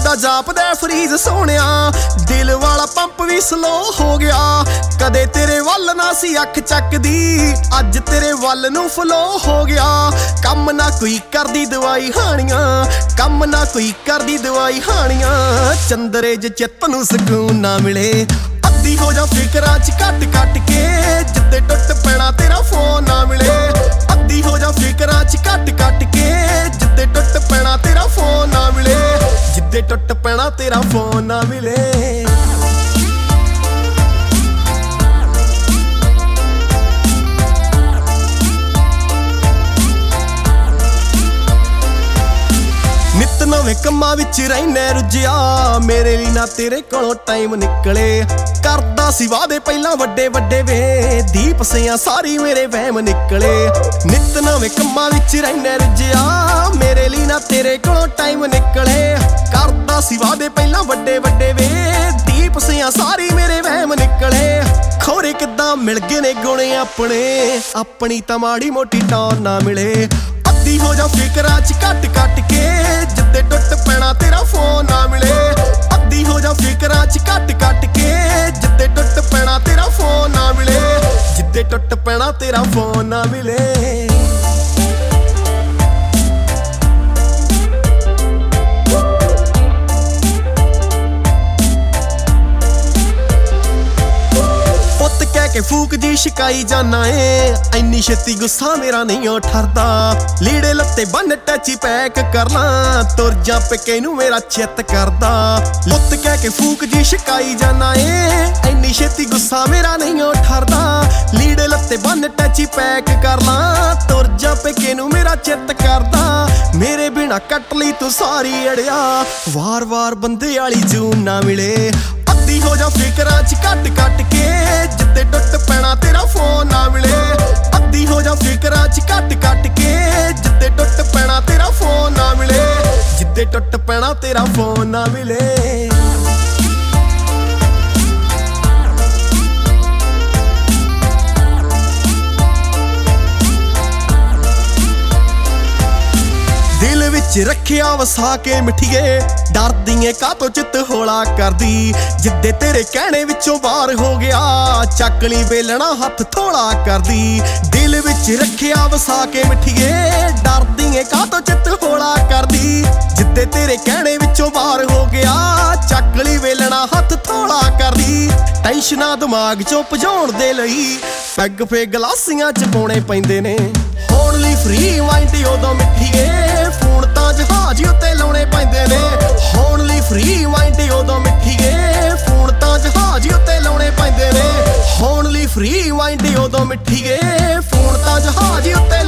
ਦਾ ਜਾਪਦਾ ਫਰੀਜ਼ ਸੋਹਣਿਆ ਦਿਲ ਵਾਲਾ ਪੰਪ ਵੀ ਸਲੋ ਹੋ ਗਿਆ ਕਦੇ ਤੇਰੇ ਵੱਲ ਨਾ ਸੀ ਅੱਖ ਚੱਕਦੀ ਅੱਜ ਤੇਰੇ ਵੱਲ ਨੂੰ ਫਲੋ ਹੋ ਗਿਆ ਕੰਮ ਨਾ ਕੋਈ ਕਰਦੀ ਦਵਾਈ ਹਾਣੀਆਂ ਕੰਮ ਨਾ ਕੋਈ ਕਰਦੀ ਦਵਾਈ ਹਾਣੀਆਂ ਚੰਦਰੇ ਜ ਚਿੱਤ ਨੂੰ ਸਕੂਨ ਨਾ ਮਿਲੇ ਅੱਧੀ ਹੋ ਜਾ ਫਿਕਰਾਂ ਚ ਕੱਟ ਕੱਟ ਕੇ ਜਿੱਦੇ ਟੁੱਟ ਪੈਣਾ ਤੇਰਾ ਫੋਨ ਨਾ ਮਿਲੇ ਅੱਧੀ ਹੋ ਜਾ ਫਿਕਰਾਂ ਚ ਕੱਟ ਕੱਟ ਕੇ ਜਿੱਦੇ ਟੁੱਟ ਪੈਣਾ ਤੇਰਾ ਫੋਨ ਨਾ ਮਿਲੇ ਜਿੱਦੇ ਟੁੱਟ ਪੈਣਾ ਤੇਰਾ ਫੋਨ ਨਾ ਮਿਲੇ ਨਿਤ ਨਵੇਂ ਕੰਮਾਂ ਵਿੱਚ ਰਹਿਨੇ ਰੁੱਝਿਆ ਮੇਰੇ ਲਈ ਨਾ ਤੇਰੇ ਕੋਲੋਂ ਟਾਈਮ ਨਿਕਲੇ ਕਰਦਾ ਸੀ ਵਾਅਦੇ ਪਹਿਲਾਂ ਵੱਡੇ ਵੱਡੇ ਵੇ ਦੀਪ ਸਿਆਂ ਸਾਰੀ ਮੇਰੇ ਵਹਿਮ ਨਿਕਲੇ ਨਿਤ ਨਵੇਂ ਕੰਮਾਂ ਵਿੱਚ ਰਹਿਨੇ ਰੁੱਝਿਆ ਮੇਰੇ ਲਈ ਨਾ ਤੇਰੇ ਕੋਲੋਂ ਟਾਈਮ ਨਿਕਲੇ ਕਰਦਾ ਸੀ ਵਾਅਦੇ ਪਹਿਲਾਂ ਵੱਡੇ ਵੱਡੇ ਵੇ ਦੀਪ ਸਿਆਂ ਸਾਰੀ ਮੇਰੇ ਵਹਿਮ ਨਿਕਲੇ ਖੋਰੇ ਕਿੱਦਾਂ ਮਿਲ ਗਏ ਨੇ ਗੁਣ ਆਪਣੇ ਆਪਣੀ ਤਾਂ ਮਾੜੀ ਮੋਟੀ ਟੌਰ ਨਾ ਮਿਲੇ ਅੱਧੀ ਹੋ ਜਾ ਫਿਕਰਾਂ ਚ ਕੱਟ ਕੱਟ ਕੇ ਜਿੱਦੇ ਟੁੱਟ ਪੈਣਾ ਤੇਰਾ ਫੋਨ ਨਾ ਮਿਲੇ ਅੱਧੀ ਹੋ ਜਾ ਫਿਕਰਾਂ ਚ ਕੱਟ ਕੱਟ ਕੇ ਜਿੱਦੇ ਟੁੱਟ ਪੈਣਾ ਤੇਰਾ ਫੋਨ ਨਾ ਮਿਲੇ ਜਿੱਦੇ ਟੁੱਟ ਪੈਣਾ ਤੇਰਾ ਫੋਨ ਨਾ ਮਿਲੇ ਕੇ ਫੂਕ ਜੀ ਸ਼ਿਕਾਈ ਜਾਨਾ ਏ ਐਨੀ ਛੇਤੀ ਗੁੱਸਾ ਮੇਰਾ ਨਹੀਂ ਠਰਦਾ ਲੀੜੇ ਲੱਤੇ ਬੰਨ ਟੱਚੀ ਪੈਕ ਕਰਨਾ ਤੁਰ ਜਾ ਪਕੇ ਨੂੰ ਮੇਰਾ ਚਿੱਤ ਕਰਦਾ ਲੁੱਤ ਕਹਿ ਕੇ ਫੂਕ ਜੀ ਸ਼ਿਕਾਈ ਜਾਨਾ ਏ ਐਨੀ ਛੇਤੀ ਗੁੱਸਾ ਮੇਰਾ ਨਹੀਂ ਠਰਦਾ ਲੀੜੇ ਲੱਤੇ ਬੰਨ ਟੱਚੀ ਪੈਕ ਕਰਨਾ ਤੁਰ ਜਾ ਪਕੇ ਨੂੰ ਮੇਰਾ ਚਿੱਤ ਕਰਦਾ ਮੇਰੇ ਬਿਨਾ ਕੱਟ ਲਈ ਤੂੰ ਸਾਰੀ ਅੜਿਆ ਵਾਰ ਵਾਰ ਬੰਦੇ ਵਾਲੀ ਜੂਨ ਨਾ ਮਿਲੇ ਅੱਧੀ ਹੋ ਜਾ ਫਿਕਰਾਂ ਚ ਕੱਟ ਕੱਟ ਕੇ ਜਿੱਦੇ ਟੁੱਟ ਪੈਣਾ ਤੇਰਾ ਫੋਨ ਨਾ ਮਿਲੇ ਅੱਧੀ ਹੋ ਜਾ ਫਿਕਰਾਂ ਚ ਕੱਟ ਕੱਟ ਕੇ ਜਿੱਦੇ ਟੁੱਟ ਪੈਣਾ ਤੇਰਾ ਫੋਨ ਨਾ ਮਿਲੇ ਜਿੱਦੇ ਟੁੱਟ ਪੈਣਾ ਤੇਰਾ ਫੋਨ ਨਾ ਮਿਲੇ ਦਿਲ ਵਿੱਚ ਰੱਖਿਆ ਵਸਾ ਕੇ ਮਿੱਠੀਏ ਡਰਦੀ ਏ ਕਾਤੋਂ ਚਿੱਤ ਹੌਲਾ ਕਰਦੀ ਜਿੱਦੇ ਤੇਰੇ ਕਹਿਣੇ ਵਿੱਚੋਂ ਬਾਹਰ ਹੋ ਗਿਆ ਚੱਕ ਲਈ ਵੇਲਣਾ ਹੱਥ ਥੋੜਾ ਕਰਦੀ ਦਿਲ ਵਿੱਚ ਰੱਖਿਆ ਵਸਾ ਕੇ ਮਿੱਠੀਏ ਡਰਦੀ ਏ ਕਾਤੋਂ ਚਿੱਤ ਹੌਲਾ ਕਰਦੀ ਜਿੱਦੇ ਤੇਰੇ ਕਹਿਣੇ ਵਿੱਚੋਂ ਬਾਹਰ ਹੋ ਗਿਆ ਚੱਕ ਲਈ ਵੇਲਣਾ ਹੱਥ ਥੋੜਾ ਕਰਦੀ ਟੈਨਸ਼ਨਾਂ ਦਿਮਾਗ ਚੋਂ ਭਜਾਉਣ ਦੇ ਲਈ ਪੈਗ ਫੇ ਗਲਾਸੀਆਂ ਚ ਪਾਉਣੇ ਪੈਂਦੇ ਨੇ ਹੋਣ ਲਈ ਫ੍ਰੀ ਵਾਈਂਡ ਉਦੋਂ ਮਿੱਠੀਏ ਫੋਨ ਤਾਂ ਜਹਾਜ਼ ਉੱਤੇ ਲਾਉਣੇ ਪੈਂਦੇ ਨੇ ਹੋਣ ਲਈ ਫ੍ਰੀ ਵਾਈਂਡ ਉਦੋਂ ਮਿੱਠੀਏ ਫੋਨ ਤਾਂ ਜਹਾਜ਼ ਉੱਤੇ ਲਾਉਣੇ ਪੈਂਦੇ ਨੇ ਹੋਣ ਲਈ ਫ੍ਰੀ ਵਾਈਂਡ ਉਦੋਂ ਮਿੱਠੀਏ ਫੋਨ ਤਾਂ ਜਹਾਜ਼ ਉੱਤੇ